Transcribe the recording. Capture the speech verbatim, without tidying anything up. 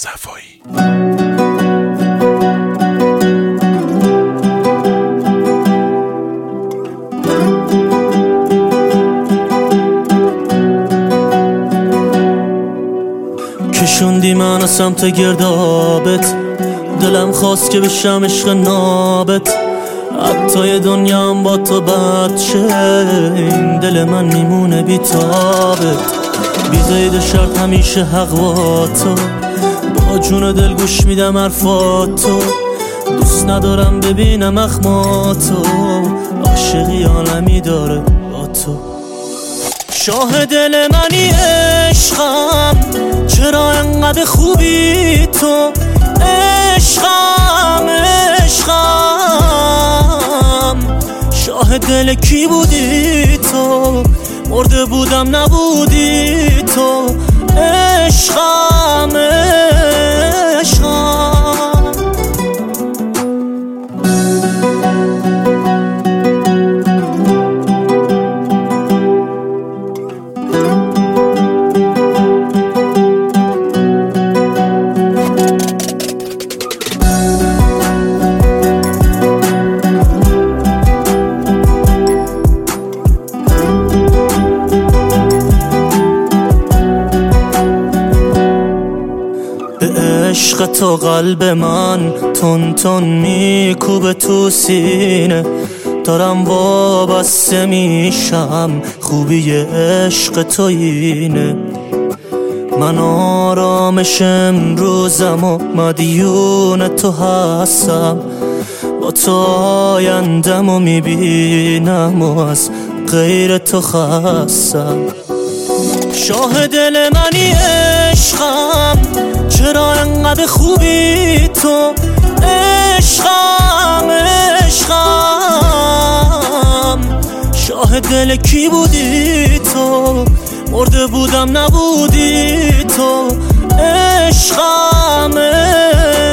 صفایی. کشوندی منو سمت گردابت، دلم خواست که بشم عشق نابت. حتی یه دنیام با تو بد شه، این دل من میمونه بی تابت. بی قید شرط همیشه حق با تو، با جون دل گوش میدم حرفاتو. دوست ندارم ببینم اخماتو، عاشقی عالمی داره با تو. شاه دل منی عشقم، چرا انقدر خوبی تو؟ عشقم عشقم، شاه دل کی بودی تو؟ مرده بودم نبودی تو. عشقم عشقم. عشق تو قلب من تون تون میکوبه تو سینه، دارم وابسته میشم، خوبی عشق تو اینه. من آرامش امروزم و مدیون تو هستم، با تو آیندم و میبینم و از غیر تو خستم. شاه دل منی عشقم، چرا انقدر خوبی تو؟ عشقم عشقم، شاه دل کی بودی تو؟ مرده بودم نبودی تو. عشقم